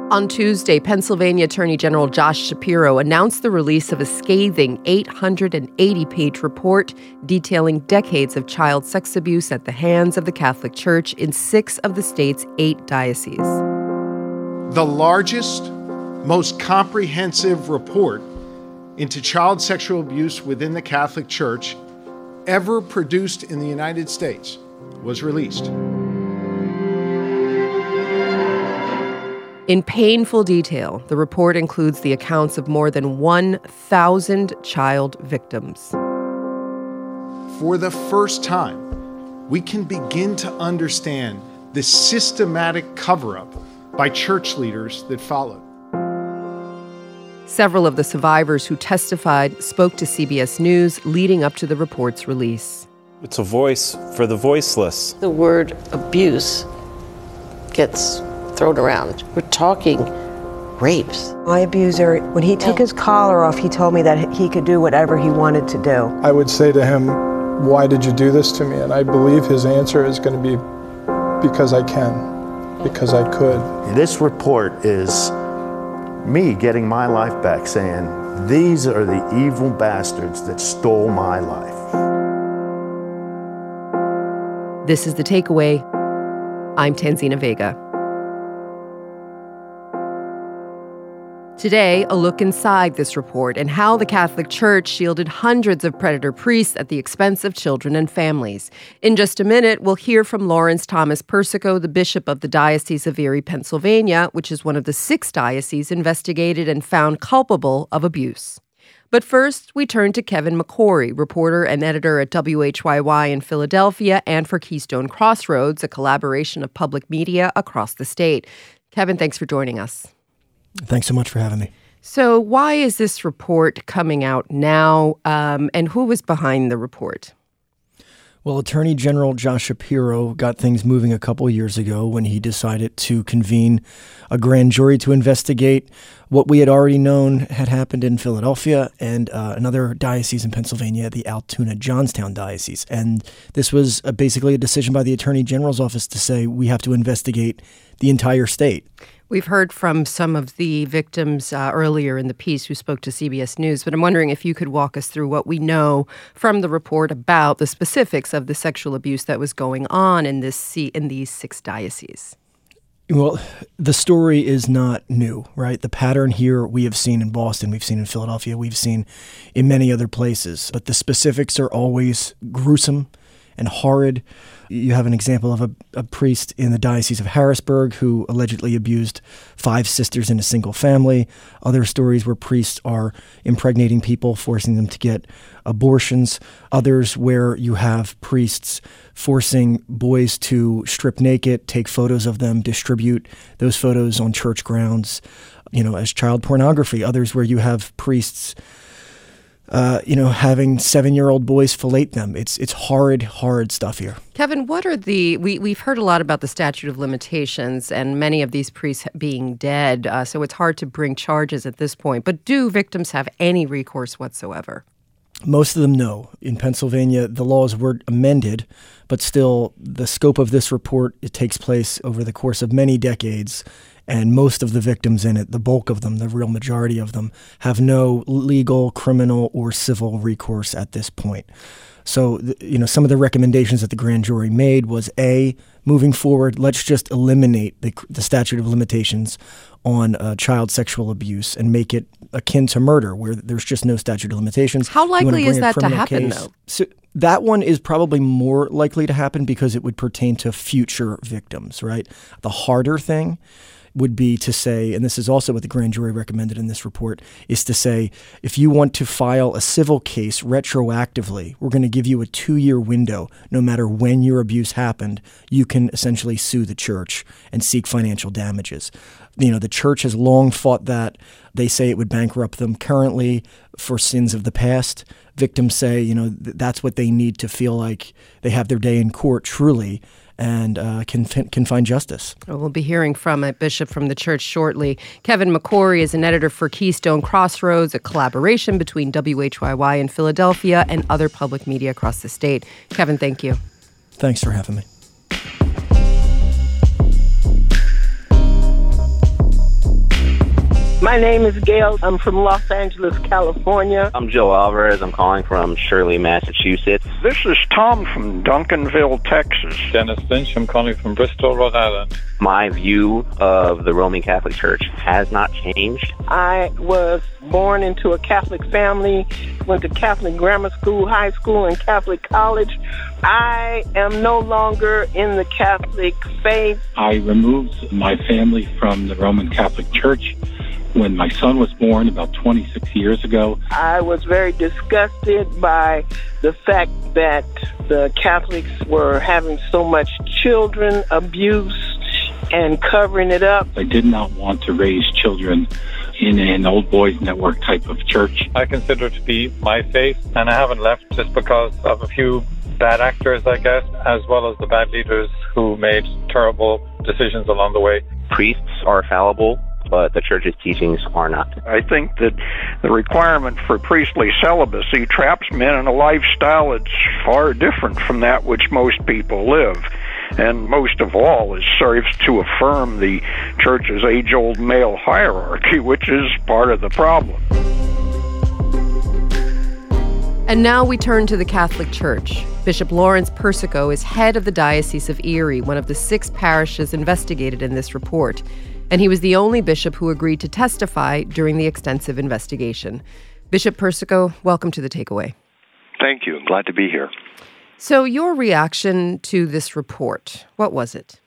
On Tuesday, Pennsylvania Attorney General Josh Shapiro announced the release of a scathing 880-page report detailing decades of child sex abuse at the hands of the Catholic Church in 6 of the state's 8 dioceses. The largest, most comprehensive report into child sexual abuse within the Catholic Church ever produced in the United States was released. In painful detail, the report includes the accounts of more than 1,000 child victims. For the first time, we can begin to understand the systematic cover-up by church leaders that followed. Several of the survivors who testified spoke to CBS News leading up to the report's release. It's a voice for the voiceless. The word abuse gets thrown around. We're talking rapes. My abuser, when he took his collar off, he told me that he could do whatever he wanted to do. I would say to him, "Why did you do this to me?" And I believe his answer is going to be, "Because I can, because I could." This report is me getting my life back, saying, these are the evil bastards that stole my life. This is The Takeaway. I'm Tanzina Vega. Today, a look inside this report and how the Catholic Church shielded hundreds of predator priests at the expense of children and families. In just a minute, we'll hear from Lawrence Thomas Persico, the bishop of the Diocese of Erie, Pennsylvania, which is one of the 6 dioceses investigated and found culpable of abuse. But first, we turn to Kevin McCory, reporter and editor at WHYY in Philadelphia and for Keystone Crossroads, a collaboration of public media across the state. Kevin, thanks for joining us. Thanks so much for having me. So why is this report coming out now, and who was behind the report? Well, Attorney General Josh Shapiro got things moving a couple years ago when he decided to convene a grand jury to investigate what we had already known had happened in Philadelphia and another diocese in Pennsylvania, the Altoona-Johnstown Diocese. And this was basically a decision by the Attorney General's office to say we have to investigate the entire state. We've heard from some of the victims earlier in the piece who spoke to CBS News, but I'm wondering if you could walk us through what we know from the report about the specifics of the sexual abuse that was going on in these 6 dioceses. Well, the story is not new, right? The pattern here we have seen in Boston, we've seen in Philadelphia, we've seen in many other places, but the specifics are always gruesome and horrid. You have an example of a priest in the Diocese of Harrisburg who allegedly abused 5 sisters in a single family. Other stories where priests are impregnating people, forcing them to get abortions. Others where you have priests forcing boys to strip naked, take photos of them, distribute those photos on church grounds, as child pornography. Others where you have priests having 7-year-old boys fillet them. It's horrid stuff here. Kevin, what are we've heard a lot about the statute of limitations and many of these priests being dead, so it's hard to bring charges at this point. But do victims have any recourse whatsoever? Most of them, no. In Pennsylvania, the laws were amended, but still the scope of this report, it takes place over the course of many decades. And most of the victims in it, the bulk of them, the real majority of them, have no legal, criminal, or civil recourse at this point. So, some of the recommendations that the grand jury made was, A, moving forward, let's just eliminate the statute of limitations on child sexual abuse and make it akin to murder, where there's just no statute of limitations. How likely is that to happen, though? So that one is probably more likely to happen because it would pertain to future victims, right? The harder thing would be to say, and this is also what the grand jury recommended in this report, is to say, if you want to file a civil case retroactively, we're going to give you a 2-year window. No matter when your abuse happened, you can essentially sue the church and seek financial damages. The church has long fought that. They say it would bankrupt them currently for sins of the past. Victims say, that's what they need to feel like they have their day in court truly, and can find justice. We'll be hearing from a bishop from the church shortly. Kevin McCory is an editor for Keystone Crossroads, a collaboration between WHYY in Philadelphia and other public media across the state. Kevin, thank you. Thanks for having me. My name is Gail. I'm from Los Angeles, California. I'm Joe Alvarez. I'm calling from Shirley, Massachusetts. This is Tom from Duncanville, Texas. Dennis Lynch. I'm calling from Bristol, Rhode Island. My view of the Roman Catholic Church has not changed. I was born into a Catholic family, went to Catholic grammar school, high school, and Catholic college. I am no longer in the Catholic faith. I removed my family from the Roman Catholic Church when my son was born about 26 years ago. I was very disgusted by the fact that the Catholics were having so much children abuse and covering it up. I did not want to raise children in an old boys network type of church. I consider it to be my faith, and I haven't left just because of a few bad actors, I guess, as well as the bad leaders who made terrible decisions along the way. Priests are fallible, but the church's teachings are not. I think that the requirement for priestly celibacy traps men in a lifestyle that's far different from that which most people live. And most of all, it serves to affirm the church's age-old male hierarchy, which is part of the problem. And now we turn to the Catholic Church. Bishop Lawrence Persico is head of the Diocese of Erie, one of the 6 parishes investigated in this report. And he was the only bishop who agreed to testify during the extensive investigation. Bishop Persico, welcome to The Takeaway. Thank you. I'm glad to be here. So your reaction to this report, what was it?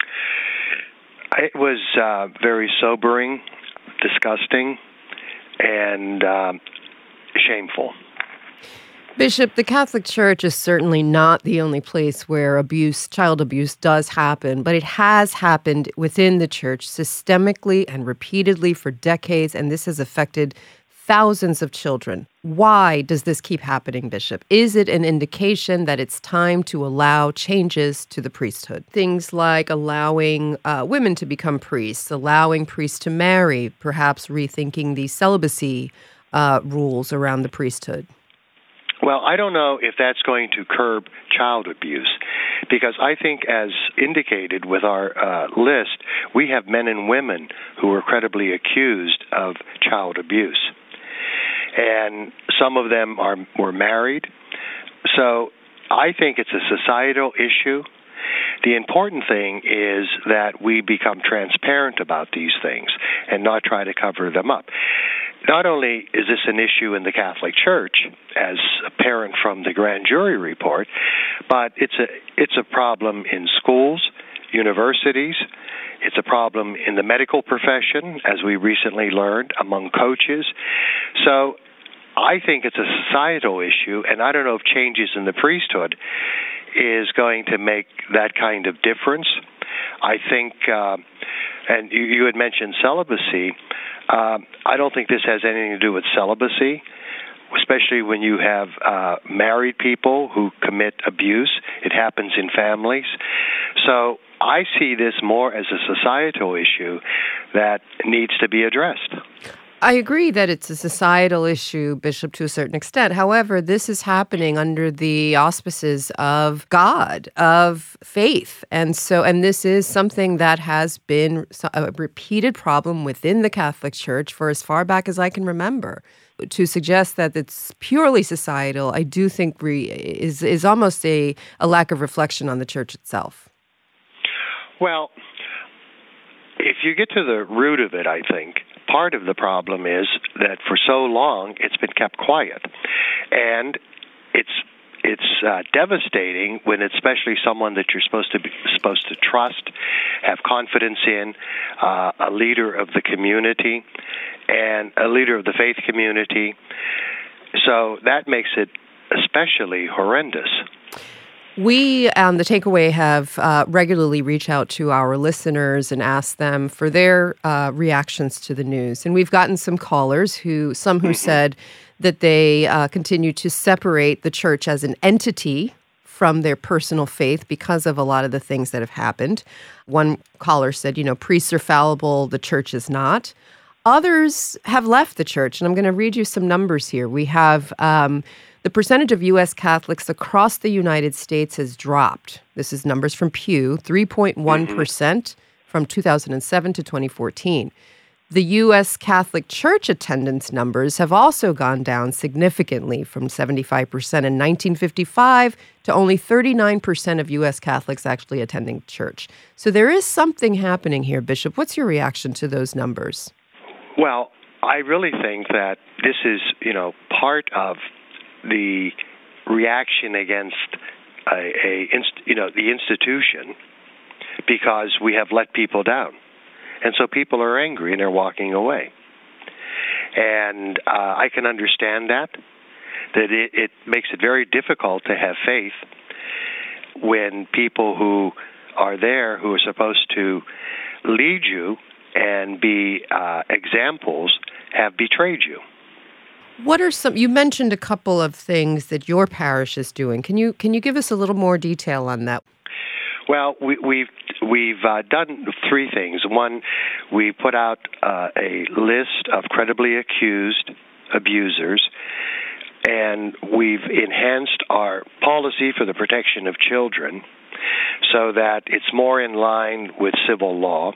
It was very sobering, disgusting, and shameful. Bishop, the Catholic Church is certainly not the only place where child abuse does happen, but it has happened within the church systemically and repeatedly for decades, and this has affected thousands of children. Why does this keep happening, Bishop? Is it an indication that it's time to allow changes to the priesthood? Things like allowing women to become priests, allowing priests to marry, perhaps rethinking the celibacy rules around the priesthood. Well, I don't know if that's going to curb child abuse, because I think, as indicated with our list, we have men and women who are credibly accused of child abuse. And some of them were married. So I think it's a societal issue. The important thing is that we become transparent about these things and not try to cover them up. Not only is this an issue in the Catholic Church, as apparent from the grand jury report, but it's a problem in schools, universities. It's a problem in the medical profession, as we recently learned, among coaches. So I think it's a societal issue, and I don't know if changes in the priesthood is going to make that kind of difference. I think, and you had mentioned celibacy, I don't think this has anything to do with celibacy, especially when you have married people who commit abuse. It happens in families. So I see this more as a societal issue that needs to be addressed. I agree that it's a societal issue, Bishop, to a certain extent. However, this is happening under the auspices of God, of faith. And this is something that has been a repeated problem within the Catholic Church for as far back as I can remember. To suggest that it's purely societal, I do think is almost a lack of reflection on the Church itself. Well, if you get to the root of it, I think part of the problem is that for so long it's been kept quiet, and it's devastating when it's especially someone that you're supposed to trust, have confidence in, a leader of the community and a leader of the faith community. So that makes it especially horrendous. We, The Takeaway, have regularly reached out to our listeners and asked them for their reactions to the news. And we've gotten some callers who said that they continue to separate the church as an entity from their personal faith because of a lot of the things that have happened. One caller said, priests are fallible, the church is not. Others have left the church, and I'm going to read you some numbers here. We have the percentage of U.S. Catholics across the United States has dropped. This is numbers from Pew, 3.1% from 2007 to 2014. The U.S. Catholic Church attendance numbers have also gone down significantly from 75% in 1955 to only 39% of U.S. Catholics actually attending church. So there is something happening here, Bishop. What's your reaction to those numbers? Well, I really think that this is, part of the reaction against the institution, because we have let people down. And so people are angry and they're walking away. And I can understand that it makes it very difficult to have faith when people who are there, who are supposed to lead you and be examples, have betrayed you. What are some? You mentioned a couple of things that your parish is doing. Can you give us a little more detail on that? Well, we've done three things. One, we put out a list of credibly accused abusers, and we've enhanced our policy for the protection of children so that it's more in line with civil law.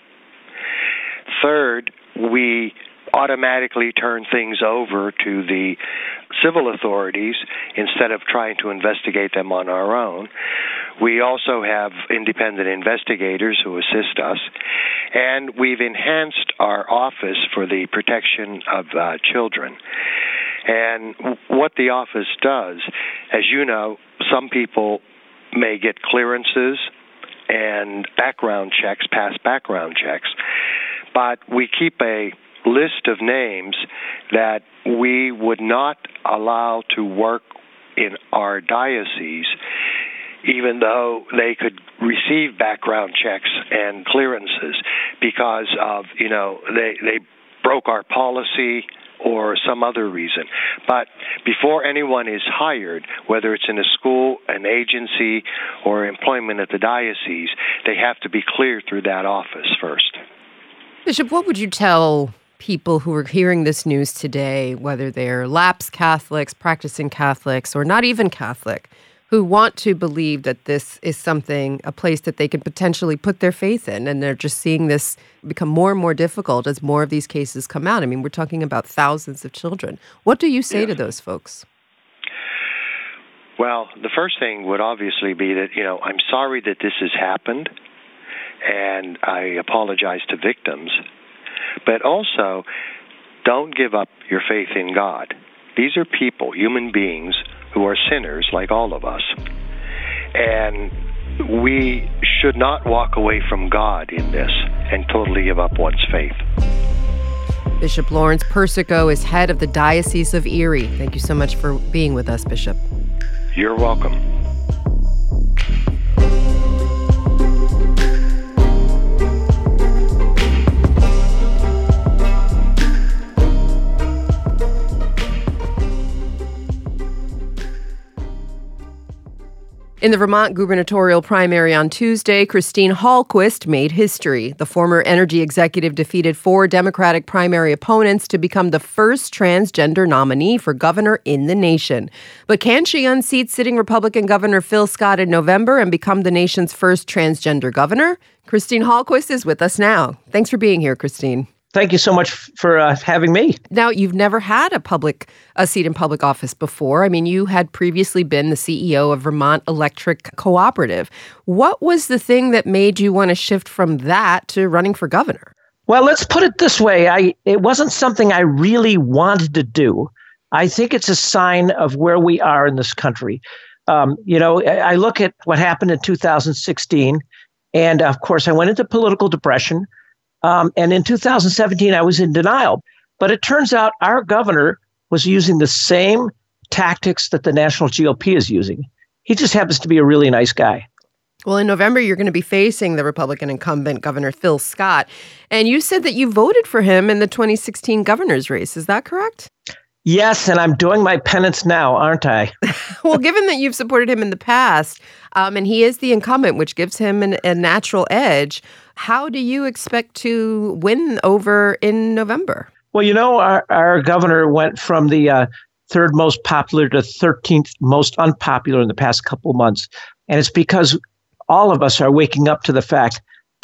Third, we automatically turn things over to the civil authorities instead of trying to investigate them on our own. We also have independent investigators who assist us, and we've enhanced our office for the protection of children. And what the office does, as you know, some people may get clearances and background checks, pass background checks, but we keep a list of names that we would not allow to work in our diocese, even though they could receive background checks and clearances because of, they broke our policy or some other reason. But before anyone is hired, whether it's in a school, an agency, or employment at the diocese, they have to be cleared through that office first. Bishop, what would you tell people who are hearing this news today, whether they're lapsed Catholics, practicing Catholics, or not even Catholic, who want to believe that this is a place that they can potentially put their faith in, and they're just seeing this become more and more difficult as more of these cases come out? I mean, we're talking about thousands of children. What do you say to those folks? Well, the first thing would obviously be that, I'm sorry that this has happened, and I apologize to victims. But also, don't give up your faith in God. These are people, human beings, who are sinners like all of us. And we should not walk away from God in this and totally give up one's faith. Bishop Lawrence Persico is head of the Diocese of Erie. Thank you so much for being with us, Bishop. You're welcome. In the Vermont gubernatorial primary on Tuesday, Christine Hallquist made history. The former energy executive defeated 4 Democratic primary opponents to become the first transgender nominee for governor in the nation. But can she unseat sitting Republican Governor Phil Scott in November and become the nation's first transgender governor? Christine Hallquist is with us now. Thanks for being here, Christine. Thank you so much for having me. Now, you've never had a seat in public office before. I mean, you had previously been the CEO of Vermont Electric Cooperative. What was the thing that made you want to shift from that to running for governor? Well, let's put it this way. It wasn't something I really wanted to do. I think it's a sign of where we are in this country. I look at what happened in 2016, and of course, I went into political depression. And in 2017, I was in denial. But it turns out our governor was using the same tactics that the national GOP is using. He just happens to be a really nice guy. Well, in November, you're going to be facing the Republican incumbent, Governor Phil Scott. And you said that you voted for him in the 2016 governor's race. Is that correct? Yes, and I'm doing my penance now, aren't I? Well, given that you've supported him in the past, and he is the incumbent, which gives him a natural edge, how do you expect to win over in November? Well, our governor went from the third most popular to 13th most unpopular in the past couple of months. And it's because all of us are waking up to the fact that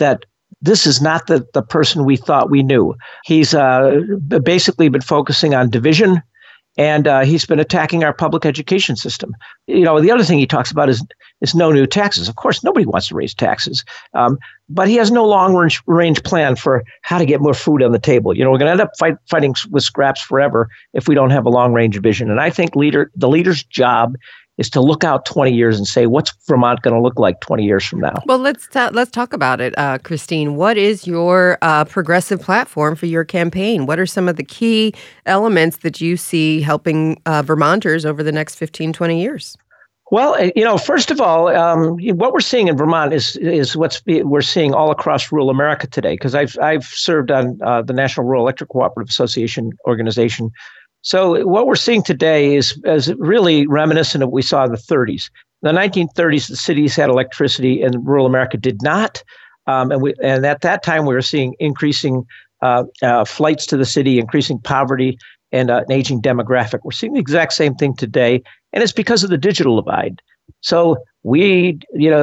this is not the person we thought we knew. He's basically been focusing on division, and he's been attacking our public education system. The other thing he talks about is no new taxes. Of course, nobody wants to raise taxes, but he has no long-range plan for how to get more food on the table. We're going to end up fighting with scraps forever if we don't have a long-range vision. And I think the leader's job is to look out 20 years and say, what's Vermont going to look like 20 years from now? Well, let's talk about it, Christine. What is your progressive platform for your campaign? What are some of the key elements that you see helping Vermonters over the next 15, 20 years? Well, first of all, what we're seeing in Vermont is we're seeing all across rural America today, because I've served on the National Rural Electric Cooperative Association organization. So what we're seeing today is really reminiscent of what we saw in the 30s. In the 1930s, the cities had electricity and rural America did not. And at that time, we were seeing increasing flights to the city, increasing poverty, and an aging demographic. We're seeing the exact same thing today, and it's because of the digital divide. So we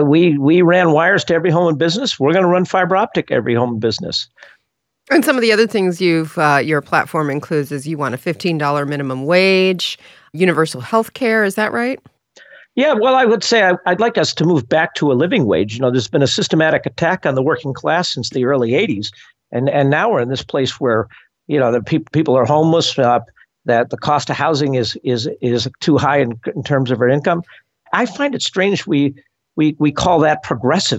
ran wires to every home and business. We're going to run fiber optic every home and business. And some of the other things your platform includes is you want a $15 minimum wage, universal health care. Is that right? Yeah, well, I would say I'd like us to move back to a living wage. There's been a systematic attack on the working class since the early 80s. And now we're in this place where, the people are homeless, that the cost of housing is too high in terms of our income. I find it strange we call that progressive.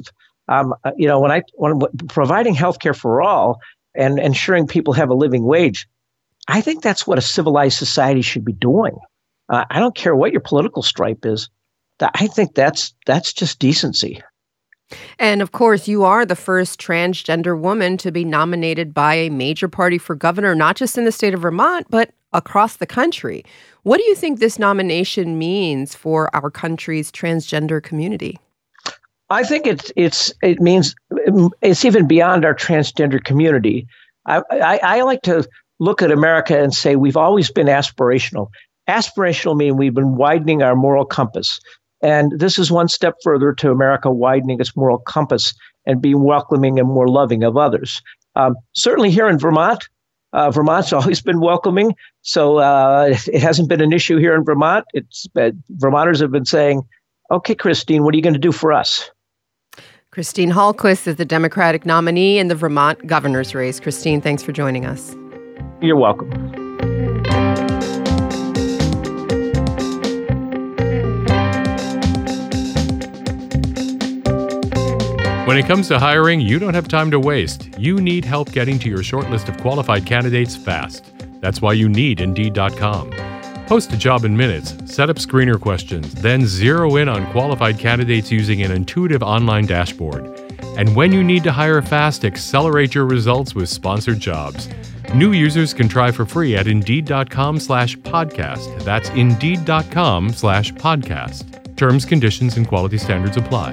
When providing health care for all, and ensuring people have a living wage, I think that's what a civilized society should be doing. I don't care what your political stripe is. I think that's just decency. And of course, you are the first transgender woman to be nominated by a major party for governor, not just in the state of Vermont, but across the country. What do you think this nomination means for our country's transgender community? I think it means it's even beyond our transgender community. I like to look at America and say we've always been aspirational. Aspirational means we've been widening our moral compass. And this is one step further to America widening its moral compass and being welcoming and more loving of others. Certainly here in Vermont, Vermont's always been welcoming. So it hasn't been an issue here in Vermont. Vermonters have been saying, okay, Christine, what are you going to do for us? Christine Hallquist is the Democratic nominee in the Vermont governor's race. Christine, thanks for joining us. You're welcome. When it comes to hiring, you don't have time to waste. You need help getting to your short list of qualified candidates fast. That's why you need Indeed.com. Post a job in minutes, set up screener questions, then zero in on qualified candidates using an intuitive online dashboard. And when you need to hire fast, accelerate your results with sponsored jobs. New users can try for free at Indeed.com/podcast. That's Indeed.com/podcast. Terms, conditions, and quality standards apply.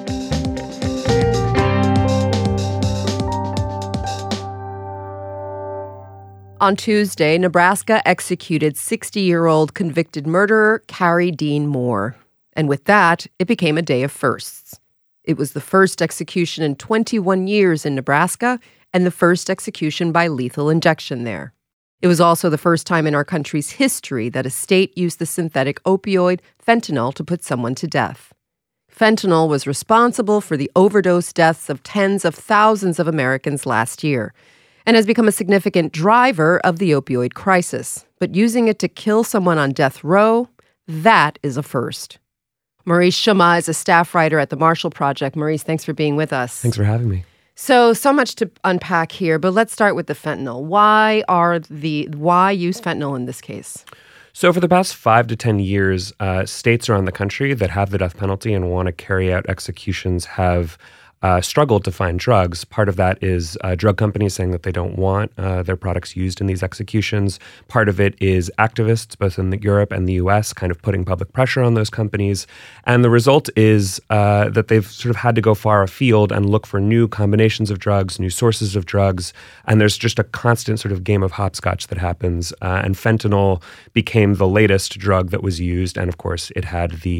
On Tuesday, Nebraska executed 60-year-old convicted murderer Carrie Dean Moore. And with that, it became a day of firsts. It was the first execution in 21 years in Nebraska and the first execution by lethal injection there. It was also the first time in our country's history that a state used the synthetic opioid fentanyl to put someone to death. Fentanyl was responsible for the overdose deaths of tens of thousands of Americans last year, and has become a significant driver of the opioid crisis. But using it to kill someone on death row, that is a first. Maurice Chammah is a staff writer at the Marshall Project. Maurice, thanks for being with us. Thanks for having me. So much to unpack here, but let's start with the fentanyl. Why use fentanyl in this case? So for the past 5 to 10 years, states around the country that have the death penalty and want to carry out executions have struggled to find drugs. Part of that is drug companies saying that they don't want their products used in these executions. Part of it is activists, both in Europe and the U.S., kind of putting public pressure on those companies. And the result is that they've sort of had to go far afield and look for new combinations of drugs, new sources of drugs. And there's just a constant sort of game of hopscotch that happens. And fentanyl became the latest drug that was used. And of course, it had the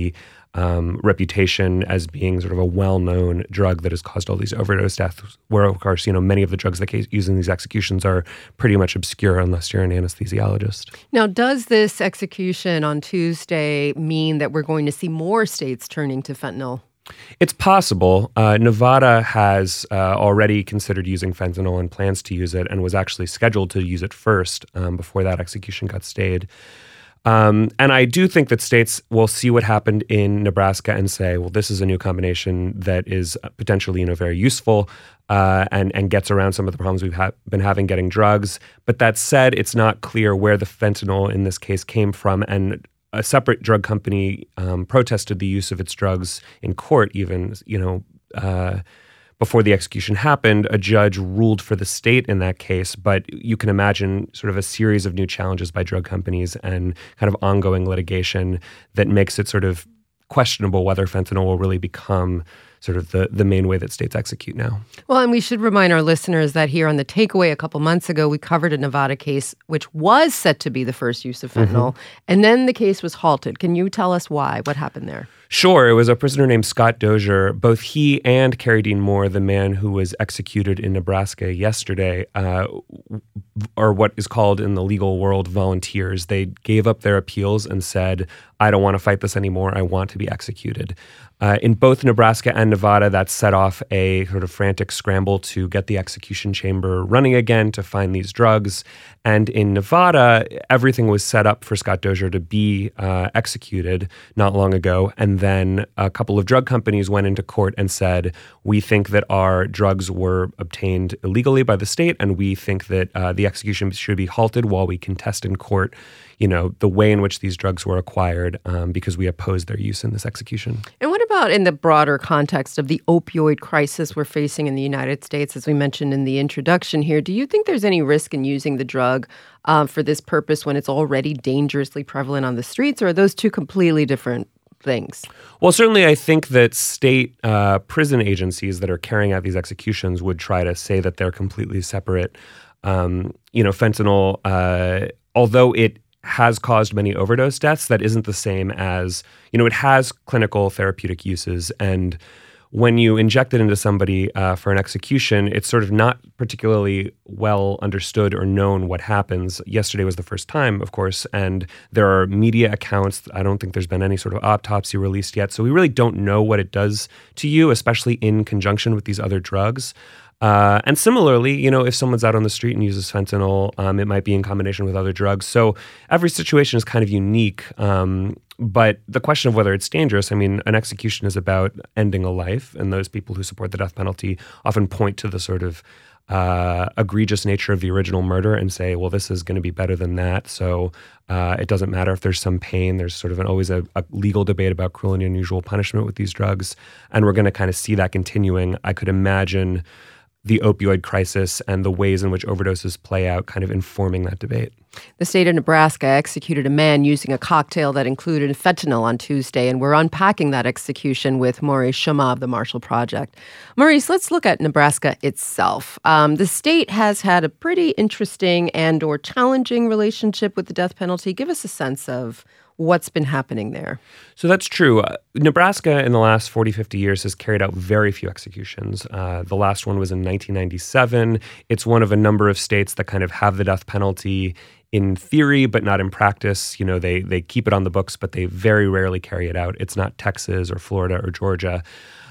reputation as being sort of a well-known drug that has caused all these overdose deaths, where, of course, many of the drugs that get used in these executions are pretty much obscure unless you're an anesthesiologist. Now, does this execution on Tuesday mean that we're going to see more states turning to fentanyl? It's possible. Nevada has already considered using fentanyl and plans to use it, and was actually scheduled to use it first before that execution got stayed. And I do think that states will see what happened in Nebraska and say, well, this is a new combination that is potentially, very useful and gets around some of the problems we've been having getting drugs. But that said, it's not clear where the fentanyl in this case came from, and a separate drug company protested the use of its drugs in court even, before the execution happened. A judge ruled for the state in that case, but you can imagine sort of a series of new challenges by drug companies and kind of ongoing litigation that makes it sort of questionable whether fentanyl will really become sort of the main way that states execute now. Well, and we should remind our listeners that here on The Takeaway a couple months ago, we covered a Nevada case which was set to be the first use of fentanyl, and then the case was halted. Can you tell us why? What happened there? Sure. It was a prisoner named Scott Dozier. Both he and Kerry Dean Moore, the man who was executed in Nebraska yesterday, are what is called in the legal world volunteers. They gave up their appeals and said, I don't want to fight this anymore. I want to be executed. In both Nebraska and Nevada, that set off a sort of frantic scramble to get the execution chamber running again to find these drugs. And in Nevada, everything was set up for Scott Dozier to be executed not long ago. And then a couple of drug companies went into court and said, we think that our drugs were obtained illegally by the state, and we think that the execution should be halted while we contest in court the way in which these drugs were acquired, because we oppose their use in this execution. And what about in the broader context of the opioid crisis we're facing in the United States, as we mentioned in the introduction here? Do you think there's any risk in using the drug for this purpose when it's already dangerously prevalent on the streets, or are those two completely different things? Well, certainly I think that state prison agencies that are carrying out these executions would try to say that they're completely separate. Fentanyl, although it has caused many overdose deaths, that isn't the same as, it has clinical therapeutic uses. And when you inject it into somebody for an execution, it's sort of not particularly well understood or known what happens. Yesterday was the first time, of course, and there are media accounts. I don't think there's been any sort of autopsy released yet. So we really don't know what it does to you, especially in conjunction with these other drugs. And similarly, if someone's out on the street and uses fentanyl, it might be in combination with other drugs. So every situation is kind of unique. But the question of whether it's dangerous, an execution is about ending a life. And those people who support the death penalty often point to the sort of egregious nature of the original murder and say, well, this is going to be better than that. So it doesn't matter if there's some pain. There's sort of always a legal debate about cruel and unusual punishment with these drugs. And we're going to kind of see that continuing. I could imagine the opioid crisis and the ways in which overdoses play out kind of informing that debate. The state of Nebraska executed a man using a cocktail that included fentanyl on Tuesday, and we're unpacking that execution with Maurice Chammah of the Marshall Project. Maurice, let's look at Nebraska itself. The state has had a pretty interesting and or challenging relationship with the death penalty. Give us a sense of what's been happening there. So that's true. Nebraska in the last 40, 50 years has carried out very few executions. The last one was in 1997. It's one of a number of states that kind of have the death penalty in theory, but not in practice. They keep it on the books, but they very rarely carry it out. It's not Texas or Florida or Georgia.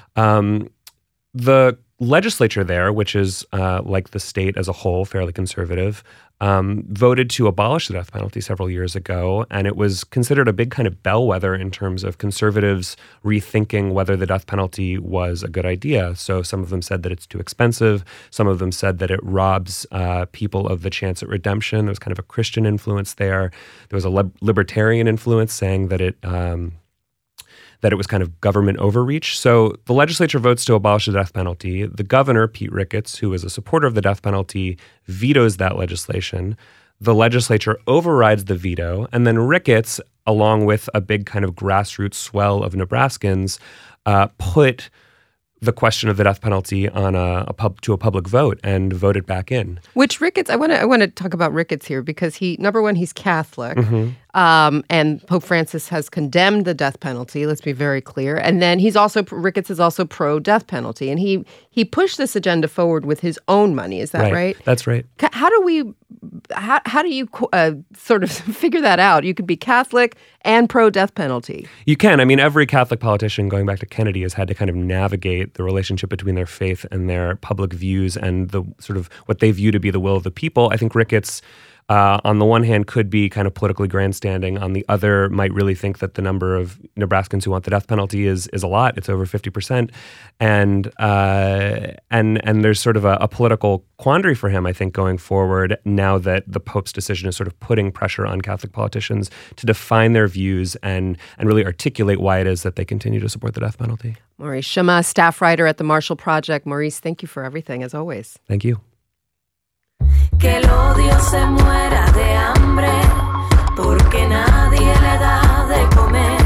The legislature there, which is like the state as a whole, fairly conservative, voted to abolish the death penalty several years ago, and it was considered a big kind of bellwether in terms of conservatives rethinking whether the death penalty was a good idea. So some of them said that it's too expensive. Some of them said that it robs people of the chance at redemption. There was kind of a Christian influence there. There was a libertarian influence saying that it was kind of government overreach. So the legislature votes to abolish the death penalty. The governor, Pete Ricketts, who is a supporter of the death penalty, vetoes that legislation. The legislature overrides the veto. And then Ricketts, along with a big kind of grassroots swell of Nebraskans, put the question of the death penalty on a public vote and voted back in. Which Ricketts, I want to talk about Ricketts here because number one, he's Catholic. Mm-hmm. And Pope Francis has condemned the death penalty. Let's be very clear. And then Ricketts is also pro-death penalty, and he pushed this agenda forward with his own money. Is that right? That's right. How do you sort of figure that out? You could be Catholic and pro-death penalty. You can. I mean, every Catholic politician, going back to Kennedy, has had to kind of navigate the relationship between their faith and their public views and the sort of what they view to be the will of the people. I think Ricketts, on the one hand, could be kind of politically grandstanding. On the other, might really think that the number of Nebraskans who want the death penalty is a lot. It's over 50%, and there's sort of a political quandary for him, I think, going forward. Now that the Pope's decision is sort of putting pressure on Catholic politicians to define their views and really articulate why it is that they continue to support the death penalty. Maurice Chammah, staff writer at the Marshall Project. Maurice, thank you for everything, as always. Thank you. Que el odio se muera de hambre, porque nadie le da de comer.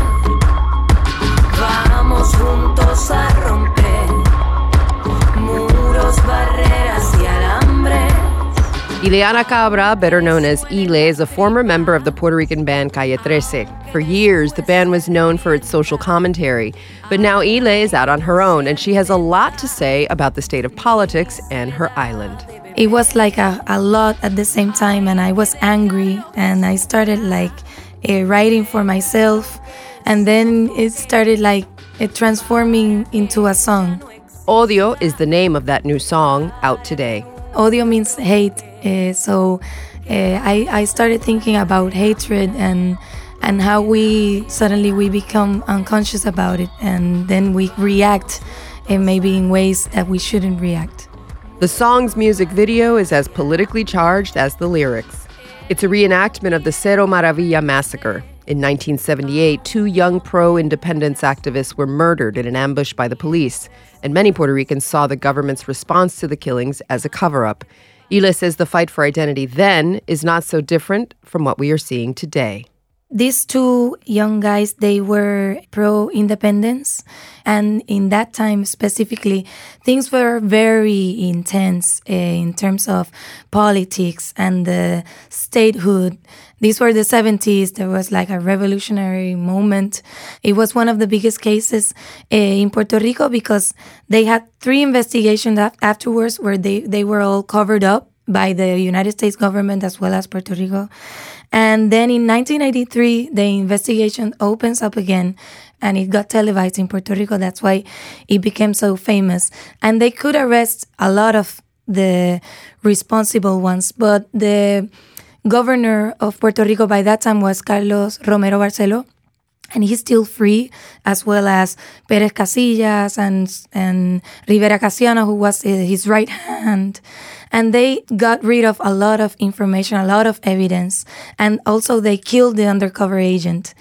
Vamos juntos a romper muros, barreras y alambres. Ileana Cabra, better known as Ile, is a former member of the Puerto Rican band Calle 13. For years, the band was known for its social commentary. But now Ile is out on her own, and she has a lot to say about the state of politics and her island. It was like a lot at the same time, and I was angry, and I started writing for myself, and then it started transforming into a song. Odio is the name of that new song, out today. Odio means hate, so I started thinking about hatred and how we suddenly become unconscious about it, and then we react maybe in ways that we shouldn't react. The song's music video is as politically charged as the lyrics. It's a reenactment of the Cerro Maravilla massacre. In 1978, 2 young pro-independence activists were murdered in an ambush by the police, and many Puerto Ricans saw the government's response to the killings as a cover-up. Ile says the fight for identity then is not so different from what we are seeing today. These 2 young guys, they were pro-independence, and in that time specifically, things were very intense in terms of politics and the statehood. These were the 70s. There was a revolutionary moment. It was one of the biggest cases in Puerto Rico because they had 3 investigations afterwards where they were all covered up by the United States government as well as Puerto Rico. And then in 1983, the investigation opens up again, and it got televised in Puerto Rico. That's why it became so famous. And they could arrest a lot of the responsible ones, but the governor of Puerto Rico by that time was Carlos Romero Barceló, and he's still free, as well as Pérez Casillas and Rivera Casiano, who was his right hand. And they got rid of a lot of information, a lot of evidence. And also they killed the undercover agent.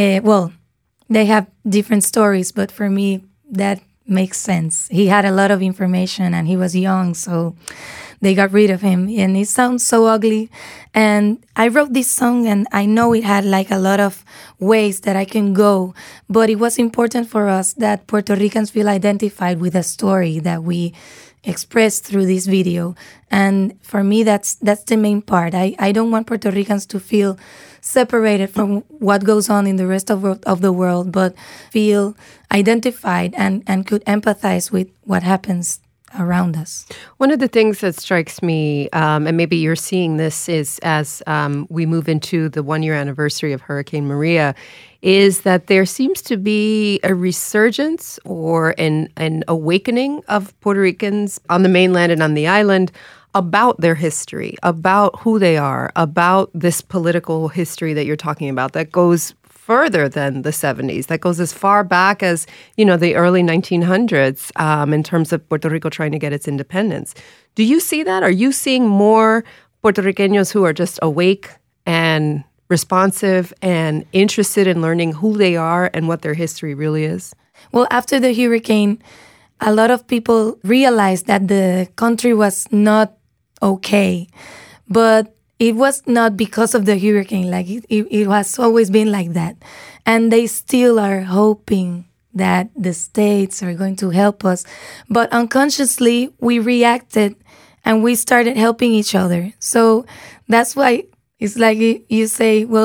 They have different stories, but for me, that makes sense. He had a lot of information and he was young, so they got rid of him. And it sounds so ugly. And I wrote this song, and I know it had a lot of ways that I can go, but it was important for us that Puerto Ricans feel identified with a story that we expressed through this video. And for me, that's the main part. I don't want Puerto Ricans to feel separated from what goes on in the rest of the world, but feel identified and could empathize with what happens around us. One of the things that strikes me, and maybe you're seeing this, is as we move into the 1-year anniversary of Hurricane Maria, is that there seems to be a resurgence or an awakening of Puerto Ricans on the mainland and on the island about their history, about who they are, about this political history that you're talking about that goes further than the 70s, that goes as far back as, the early 1900s in terms of Puerto Rico trying to get its independence. Do you see that? Are you seeing more Puerto Ricanos who are just awake and responsive and interested in learning who they are and what their history really is? Well, after the hurricane, a lot of people realized that the country was not okay, but it was not because of the hurricane. It has always been like that. And they still are hoping that the states are going to help us. But unconsciously, we reacted and we started helping each other. So that's why it's like you say, well,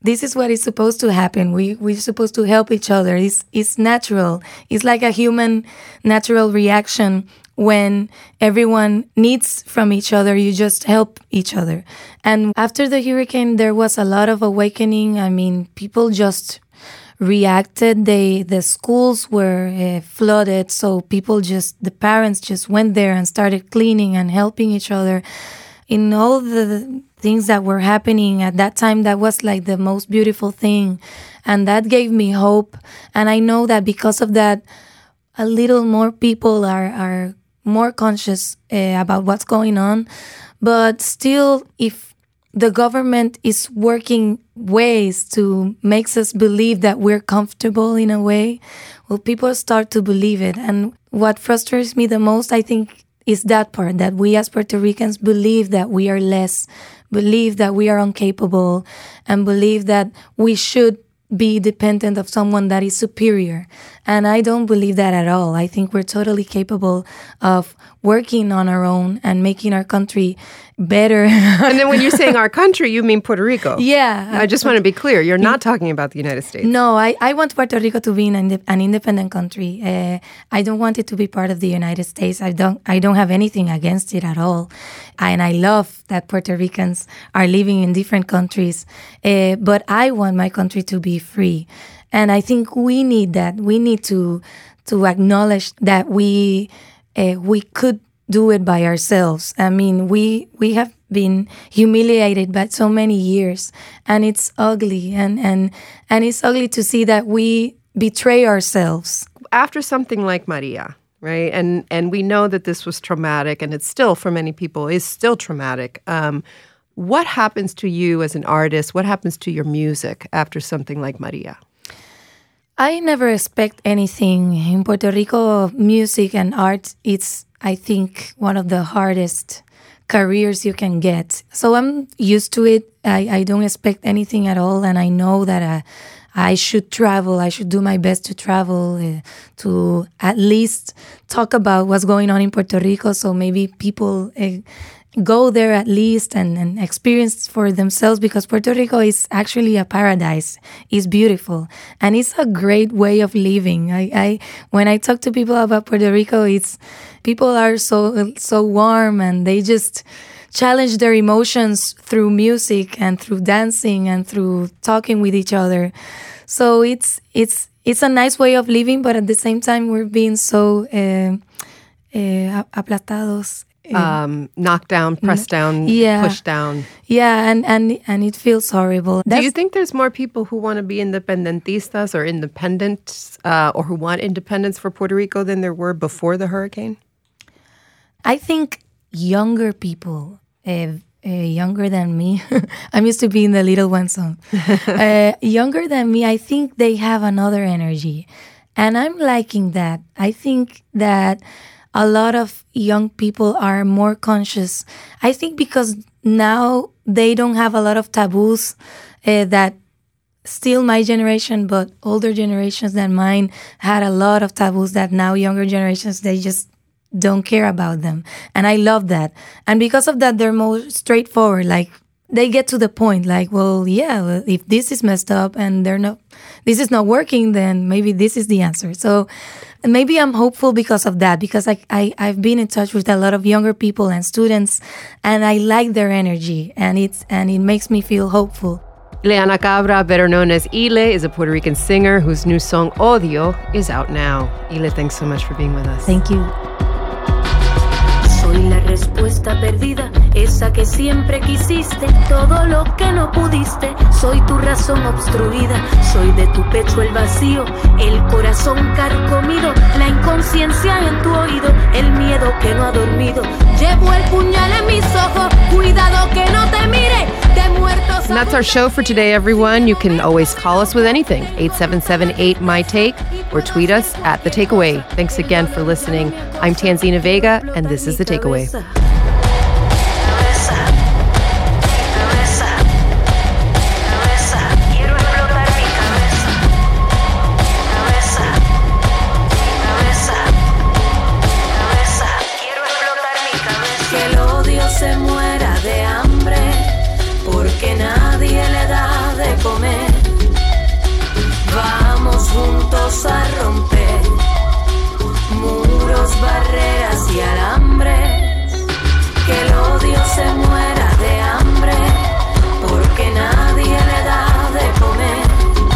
this is what is supposed to happen. We're supposed to help each other. It's natural. It's like a human natural reaction. When everyone needs from each other, you just help each other. And after the hurricane, there was a lot of awakening. I mean, people just reacted. The schools were flooded, so the parents just went there and started cleaning and helping each other. In all the things that were happening at that time, that was like the most beautiful thing. And that gave me hope. And I know that because of that, a little more people are more conscious about what's going on. But still, if the government is working ways to make us believe that we're comfortable in a way, well, people start to believe it. And what frustrates me the most, I think, is that part, that we as Puerto Ricans believe that we are less, believe that we are incapable, and believe that we should be dependent of someone that is superior. And I don't believe that at all. I think we're totally capable of working on our own and making our country better. And then when you're saying our country, you mean Puerto Rico. Yeah. I just want to be clear. You're not talking about the United States. No, I want Puerto Rico to be an independent country. I don't want it to be part of the United States. I don't have anything against it at all. And I love that Puerto Ricans are living in different countries. But I want my country to be free. And I think we need that. We need to acknowledge that we could do it by ourselves. I mean, we have been humiliated by so many years, and it's ugly. And it's ugly to see that we betray ourselves. After something like Maria, right? And we know that this was traumatic, and it's still, for many people, is still traumatic. What happens to you as an artist? What happens to your music after something like Maria? I never expect anything. In Puerto Rico, music and art, it's, I think, one of the hardest careers you can get. So I'm used to it. I don't expect anything at all. And I know that I should travel. I should do my best to travel, to at least talk about what's going on in Puerto Rico. So maybe people go there at least and experience for themselves, because Puerto Rico is actually a paradise. It's beautiful. And it's a great way of living. When I talk to people about Puerto Rico, people are so warm, and they just challenge their emotions through music and through dancing and through talking with each other. So it's a nice way of living, but at the same time, we're being so aplastados. Knocked down, pressed down, pushed down. Yeah, and it feels horrible. Do you think there's more people who want to be independentistas or independent or who want independence for Puerto Rico than there were before the hurricane? I think younger people, younger than me, I'm used to being the little one song. Younger than me, I think they have another energy. And I'm liking that. I think that a lot of young people are more conscious. I think because now they don't have a lot of taboos that still my generation, but older generations than mine had a lot of taboos that now younger generations, they just don't care about them. And I love that. And because of that, they're more straightforward. Like, they get to the point, like, well, yeah, if this is messed up and this is not working, then maybe this is the answer. So maybe I'm hopeful because of that, because I've been in touch with a lot of younger people and students, and I like their energy, and it makes me feel hopeful. Ileana Cabra, better known as Ile, is a Puerto Rican singer whose new song Odio is out now. Ile, thanks so much for being with us. Thank you. Soy la respuesta perdida, esa que siempre quisiste, todo lo que no pudiste. Soy tu razón obstruida, soy de tu pecho el vacío, el corazón carcomido, la inconsciencia en tu oído, el miedo que no ha dormido. Llevo el puñal en mis ojos, cuidado que no te mire, de muertos. And that's our show for today, everyone. You can always call us with anything, 877-8-MY-TAKE, or tweet us at The Takeaway. Thanks again for listening. I'm Tanzina Vega, and this is The Takeaway. Que el odio se muera de hambre, porque nadie le da de comer. juntos a romper muros, barreras y alambres. Que el odio se muera de hambre, porque nadie le da de comer.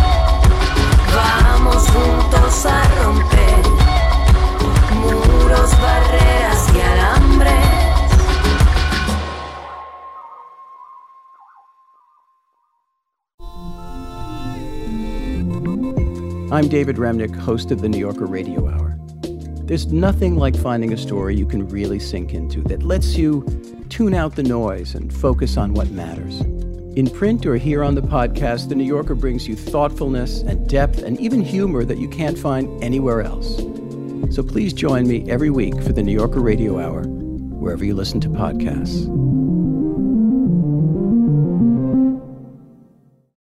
Vamos juntos a romper muros, barreras y alambres. I'm David Remnick, host of the New Yorker Radio Hour. There's nothing like finding a story you can really sink into that lets you tune out the noise and focus on what matters. In print or here on the podcast, The New Yorker brings you thoughtfulness and depth and even humor that you can't find anywhere else. So please join me every week for the New Yorker Radio Hour, wherever you listen to podcasts.